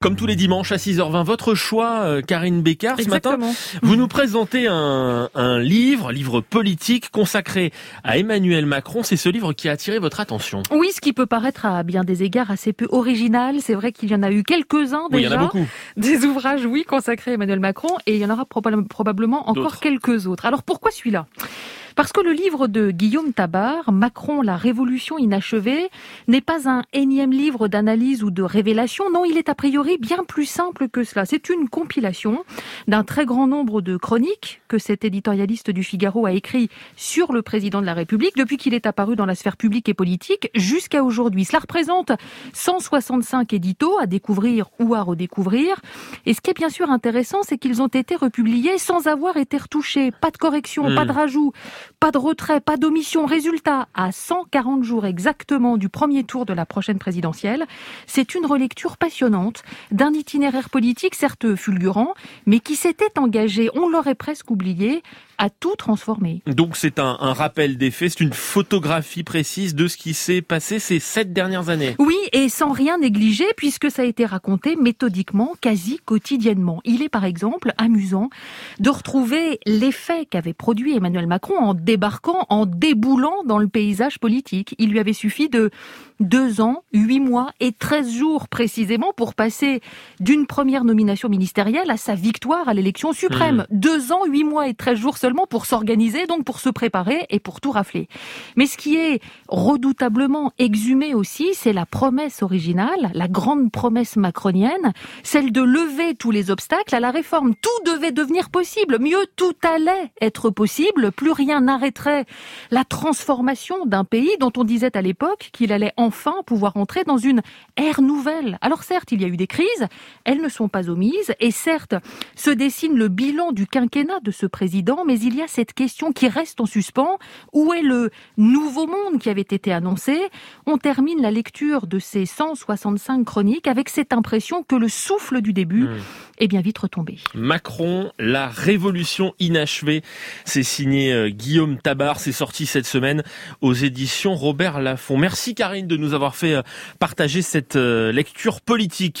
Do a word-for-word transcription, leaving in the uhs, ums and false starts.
Comme tous les dimanches à six heures vingt, votre choix, euh, Karine Bécard. Ce Exactement. matin, vous nous présentez un, un livre, livre politique consacré à Emmanuel Macron. C'est ce livre qui a attiré votre attention. Oui, ce qui peut paraître à bien des égards assez peu original. C'est vrai qu'il y en a eu quelques-uns déjà. Oui, il y en a beaucoup. Des ouvrages, oui, consacrés à Emmanuel Macron. Et il y en aura proba- probablement encore D'autres. quelques autres. Alors pourquoi celui-là ? Parce que le livre de Guillaume Tabar, Macron, la révolution inachevée, n'est pas un énième livre d'analyse ou de révélation. Non, il est a priori bien plus simple que cela. C'est une compilation d'un très grand nombre de chroniques que cet éditorialiste du Figaro a écrit sur le président de la République depuis qu'il est apparu dans la sphère publique et politique jusqu'à aujourd'hui. Cela représente cent soixante-cinq éditos à découvrir ou à redécouvrir. Et ce qui est bien sûr intéressant, c'est qu'ils ont été republiés sans avoir été retouchés. Pas de correction, Mmh. pas de rajout. Pas de retrait, pas d'omission. Résultat, à cent quarante jours exactement du premier tour de la prochaine présidentielle, c'est une relecture passionnante d'un itinéraire politique certes fulgurant, mais qui s'était engagé, on l'aurait presque oublié, à tout transformer. Donc c'est un, un rappel des faits, c'est une photographie précise de ce qui s'est passé ces sept dernières années. Oui, et sans rien négliger, puisque ça a été raconté méthodiquement, quasi quotidiennement. Il est par exemple amusant de retrouver l'effet qu'avait produit Emmanuel Macron en débarquant, en déboulant dans le paysage politique. Il lui avait suffi de deux ans, huit mois et treize jours précisément pour passer d'une première nomination ministérielle à sa victoire à l'élection suprême. Mmh. Deux ans, huit mois et treize jours seulement pour s'organiser, donc pour se préparer et pour tout rafler. Mais ce qui est redoutablement exhumé aussi, c'est la promesse originale, la grande promesse macronienne, celle de lever tous les obstacles à la réforme. Tout devait devenir possible, mieux, tout allait être possible, plus rien n'arrêterait la transformation d'un pays dont on disait à l'époque qu'il allait enfin pouvoir entrer dans une ère nouvelle. Alors certes, il y a eu des crises, elles ne sont pas omises, et certes, se dessine le bilan du quinquennat de ce président, mais il y a cette question qui reste en suspens. Où est le nouveau monde qui avait été annoncé ? On termine la lecture de ces cent soixante-cinq chroniques avec cette impression que le souffle du début mmh. est bien vite retombé. Macron, la révolution inachevée. C'est signé euh, Guillaume Tabar. C'est sorti cette semaine aux éditions Robert Laffont. Merci Karine de nous avoir fait euh, partager cette euh, lecture politique.